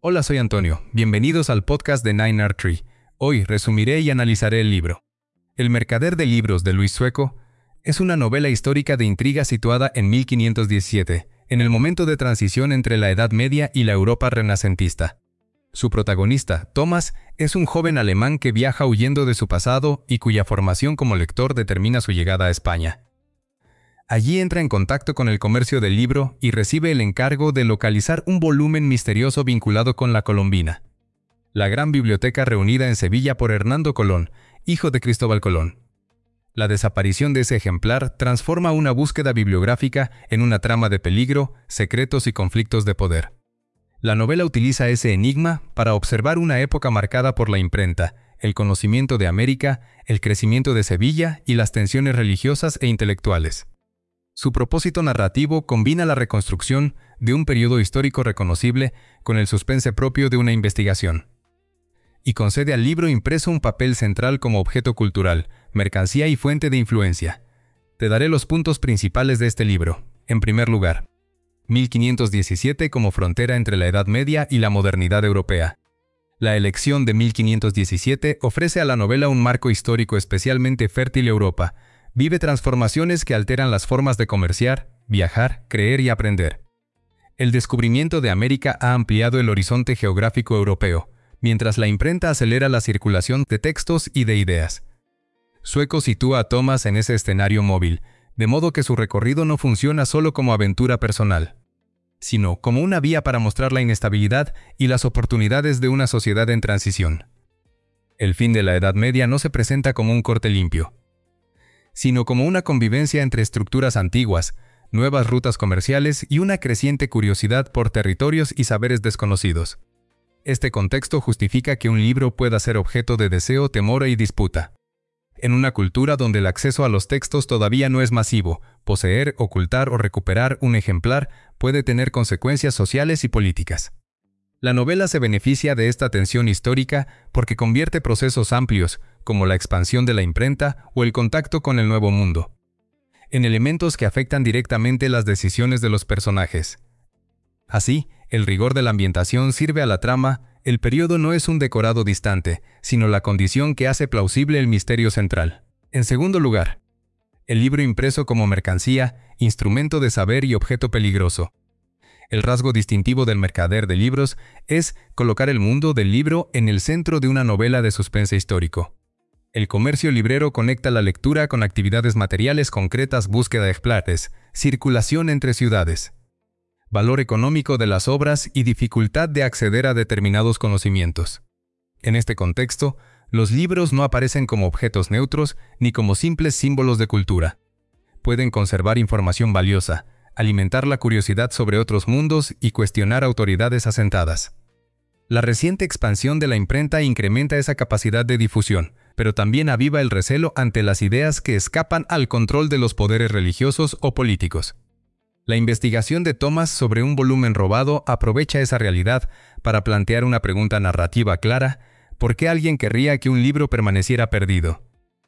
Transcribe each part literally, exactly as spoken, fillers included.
Hola, soy Antonio. Bienvenidos al podcast de Nine Art Tree. Hoy resumiré y analizaré el libro. El mercader de libros de Luis Sueco es una novela histórica de intriga situada en mil quinientos diecisiete, en el momento de transición entre la Edad Media y la Europa renacentista. Su protagonista, Thomas, es un joven alemán que viaja huyendo de su pasado y cuya formación como lector determina su llegada a España. Allí entra en contacto con el comercio del libro y recibe el encargo de localizar un volumen misterioso vinculado con la Colombina, la gran biblioteca reunida en Sevilla por Hernando Colón, hijo de Cristóbal Colón. La desaparición de ese ejemplar transforma una búsqueda bibliográfica en una trama de peligro, secretos y conflictos de poder. La novela utiliza ese enigma para observar una época marcada por la imprenta, el conocimiento de América, el crecimiento de Sevilla y las tensiones religiosas e intelectuales. Su propósito narrativo combina la reconstrucción de un periodo histórico reconocible con el suspense propio de una investigación, y concede al libro impreso un papel central como objeto cultural, mercancía y fuente de influencia. Te daré los puntos principales de este libro. En primer lugar, mil quinientos diecisiete como frontera entre la Edad Media y la modernidad europea. La elección de mil quinientos diecisiete ofrece a la novela un marco histórico especialmente fértil. Europa vive transformaciones que alteran las formas de comerciar, viajar, creer y aprender. El descubrimiento de América ha ampliado el horizonte geográfico europeo, mientras la imprenta acelera la circulación de textos y de ideas. Sueco sitúa a Thomas en ese escenario móvil, de modo que su recorrido no funciona solo como aventura personal, sino como una vía para mostrar la inestabilidad y las oportunidades de una sociedad en transición. El fin de la Edad Media no se presenta como un corte limpio, sino como una convivencia entre estructuras antiguas, nuevas rutas comerciales y una creciente curiosidad por territorios y saberes desconocidos. Este contexto justifica que un libro pueda ser objeto de deseo, temor y disputa. En una cultura donde el acceso a los textos todavía no es masivo, poseer, ocultar o recuperar un ejemplar puede tener consecuencias sociales y políticas. La novela se beneficia de esta tensión histórica porque convierte procesos amplios, como la expansión de la imprenta o el contacto con el Nuevo Mundo, en elementos que afectan directamente las decisiones de los personajes. Así, el rigor de la ambientación sirve a la trama. El periodo no es un decorado distante, sino la condición que hace plausible el misterio central. En segundo lugar, el libro impreso como mercancía, instrumento de saber y objeto peligroso. El rasgo distintivo del mercader de libros es colocar el mundo del libro en el centro de una novela de suspense histórico. El comercio librero conecta la lectura con actividades materiales concretas, búsqueda de ejemplares, circulación entre ciudades, valor económico de las obras y dificultad de acceder a determinados conocimientos. En este contexto, los libros no aparecen como objetos neutros ni como simples símbolos de cultura. Pueden conservar información valiosa, alimentar la curiosidad sobre otros mundos y cuestionar autoridades asentadas. La reciente expansión de la imprenta incrementa esa capacidad de difusión, pero también aviva el recelo ante las ideas que escapan al control de los poderes religiosos o políticos. La investigación de Thomas sobre un volumen robado aprovecha esa realidad para plantear una pregunta narrativa clara: ¿por qué alguien querría que un libro permaneciera perdido?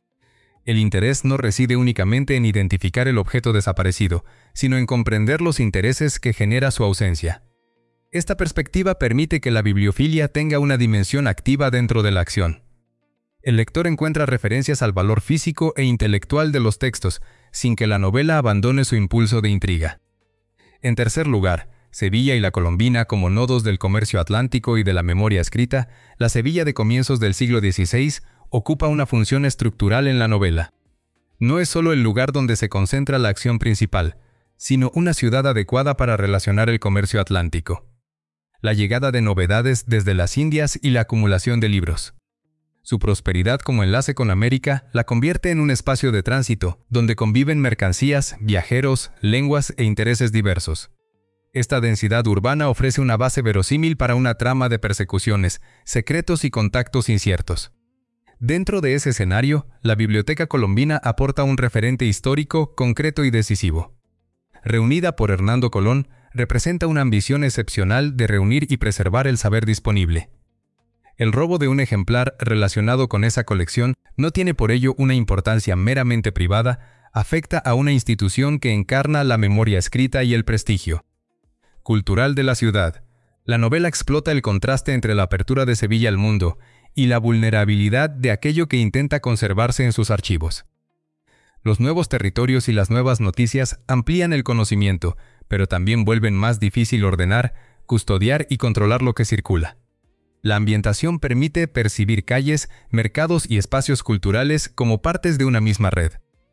El interés no reside únicamente en identificar el objeto desaparecido, sino en comprender los intereses que genera su ausencia. Esta perspectiva permite que la bibliofilia tenga una dimensión activa dentro de la acción. El lector encuentra referencias al valor físico e intelectual de los textos, sin que la novela abandone su impulso de intriga. En tercer lugar, Sevilla y la Colombina como nodos del comercio atlántico y de la memoria escrita. La Sevilla de comienzos del siglo dieciséis ocupa una función estructural en la novela. No es solo el lugar donde se concentra la acción principal, sino una ciudad adecuada para relacionar el comercio atlántico, la llegada de novedades desde las Indias y la acumulación de libros. Su prosperidad como enlace con América la convierte en un espacio de tránsito, donde conviven mercancías, viajeros, lenguas e intereses diversos. Esta densidad urbana ofrece una base verosímil para una trama de persecuciones, secretos y contactos inciertos. Dentro de ese escenario, la Biblioteca Colombina aporta un referente histórico, concreto y decisivo. Reunida por Hernando Colón, representa una ambición excepcional de reunir y preservar el saber disponible. El robo de un ejemplar relacionado con esa colección no tiene por ello una importancia meramente privada, afecta a una institución que encarna la memoria escrita y el prestigio cultural de la ciudad. La novela explota el contraste entre la apertura de Sevilla al mundo y la vulnerabilidad de aquello que intenta conservarse en sus archivos. Los nuevos territorios y las nuevas noticias amplían el conocimiento, pero también vuelven más difícil ordenar, custodiar y controlar lo que circula. La ambientación permite percibir calles, mercados y espacios culturales como partes de una misma red.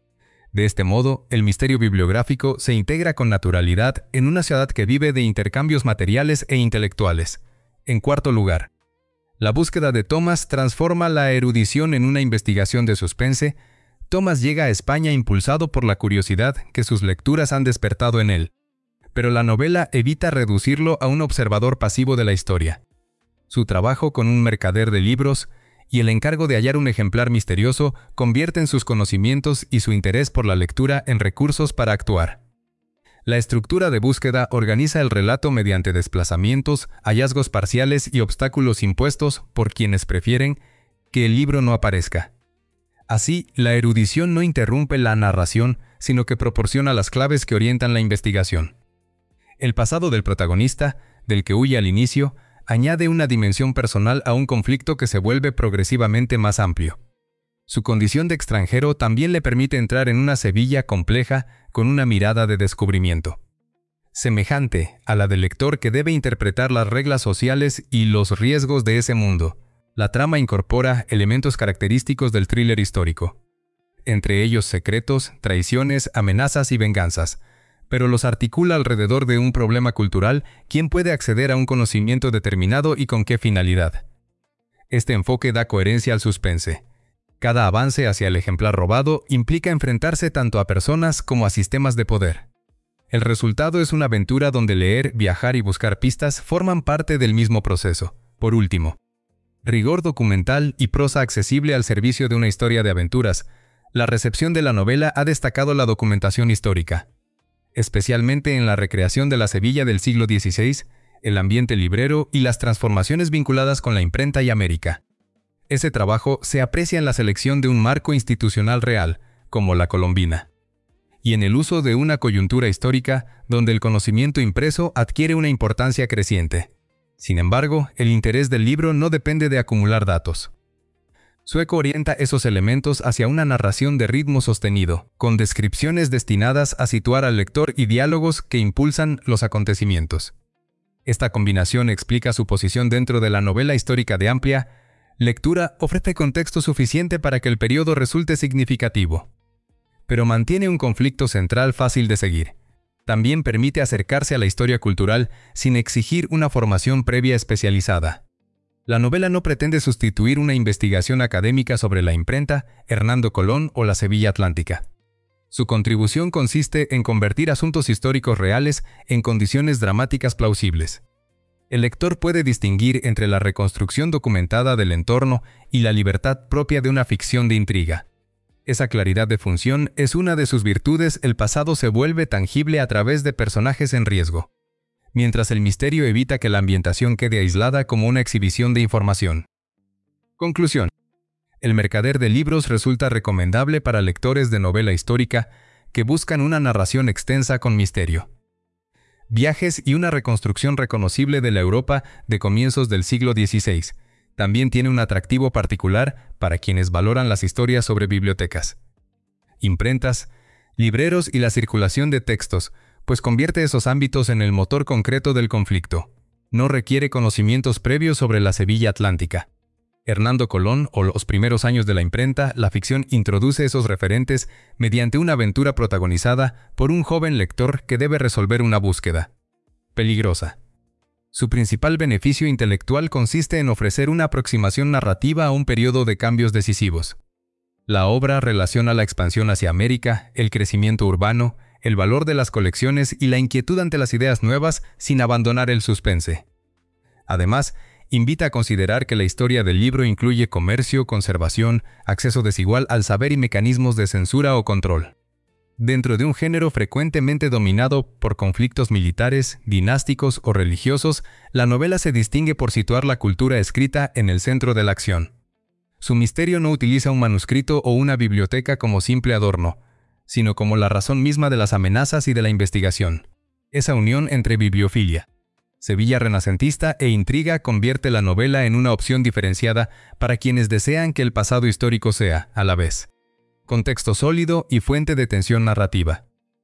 De este modo, el misterio bibliográfico se integra con naturalidad en una ciudad que vive de intercambios materiales e intelectuales. En cuarto lugar, la búsqueda de Thomas transforma la erudición en una investigación de suspense. Thomas llega a España impulsado por la curiosidad que sus lecturas han despertado en él. Pero la novela evita reducirlo a un observador pasivo de la historia. Su trabajo con un mercader de libros y el encargo de hallar un ejemplar misterioso convierten sus conocimientos y su interés por la lectura en recursos para actuar. La estructura de búsqueda organiza el relato mediante desplazamientos, hallazgos parciales y obstáculos impuestos por quienes prefieren que el libro no aparezca. Así, la erudición no interrumpe la narración, sino que proporciona las claves que orientan la investigación. El pasado del protagonista, del que huye al inicio, añade una dimensión personal a un conflicto que se vuelve progresivamente más amplio. Su condición de extranjero también le permite entrar en una Sevilla compleja con una mirada de descubrimiento. Semejante a la del lector que debe interpretar las reglas sociales y los riesgos de ese mundo, la trama incorpora elementos característicos del thriller histórico. Entre ellos secretos, traiciones, amenazas y venganzas, pero los articula alrededor de un problema cultural: ¿quién puede acceder a un conocimiento determinado y con qué finalidad? Este enfoque da coherencia al suspense. Cada avance hacia el ejemplar robado implica enfrentarse tanto a personas como a sistemas de poder. El resultado es una aventura donde leer, viajar y buscar pistas forman parte del mismo proceso. Por último, rigor documental y prosa accesible al servicio de una historia de aventuras. La recepción de la novela ha destacado la documentación histórica, especialmente en la recreación de la Sevilla del siglo dieciséis, el ambiente librero y las transformaciones vinculadas con la imprenta y América. Ese trabajo se aprecia en la selección de un marco institucional real, como la Colombina, y en el uso de una coyuntura histórica donde el conocimiento impreso adquiere una importancia creciente. Sin embargo, el interés del libro no depende de acumular datos. Sueco orienta esos elementos hacia una narración de ritmo sostenido, con descripciones destinadas a situar al lector y diálogos que impulsan los acontecimientos. Esta combinación explica su posición dentro de la novela histórica de amplia lectura, ofrece contexto suficiente para que el periodo resulte significativo, pero mantiene un conflicto central fácil de seguir. También permite acercarse a la historia cultural sin exigir una formación previa especializada. La novela no pretende sustituir una investigación académica sobre la imprenta, Hernando Colón o la Sevilla Atlántica. Su contribución consiste en convertir asuntos históricos reales en condiciones dramáticas plausibles. El lector puede distinguir entre la reconstrucción documentada del entorno y la libertad propia de una ficción de intriga. Esa claridad de función es una de sus virtudes. El pasado se vuelve tangible a través de personajes en riesgo, mientras el misterio evita que la ambientación quede aislada como una exhibición de información. Conclusión. El mercader de libros resulta recomendable para lectores de novela histórica que buscan una narración extensa con misterio, viajes y una reconstrucción reconocible de la Europa de comienzos del siglo dieciséis. También tiene un atractivo particular para quienes valoran las historias sobre bibliotecas, imprentas, libreros y la circulación de textos, pues convierte esos ámbitos en el motor concreto del conflicto. No requiere conocimientos previos sobre la Sevilla Atlántica, Hernando Colón o los primeros años de la imprenta. La ficción introduce esos referentes mediante una aventura protagonizada por un joven lector que debe resolver una búsqueda peligrosa. Su principal beneficio intelectual consiste en ofrecer una aproximación narrativa a un periodo de cambios decisivos. La obra relaciona la expansión hacia América, el crecimiento urbano, el valor de las colecciones y la inquietud ante las ideas nuevas sin abandonar el suspense. Además, invita a considerar que la historia del libro incluye comercio, conservación, acceso desigual al saber y mecanismos de censura o control. Dentro de un género frecuentemente dominado por conflictos militares, dinásticos o religiosos, la novela se distingue por situar la cultura escrita en el centro de la acción. Su misterio no utiliza un manuscrito o una biblioteca como simple adorno, sino como la razón misma de las amenazas y de la investigación. Esa unión entre bibliofilia, Sevilla renacentista e intriga convierte la novela en una opción diferenciada para quienes desean que el pasado histórico sea, a la vez, contexto sólido y fuente de tensión narrativa.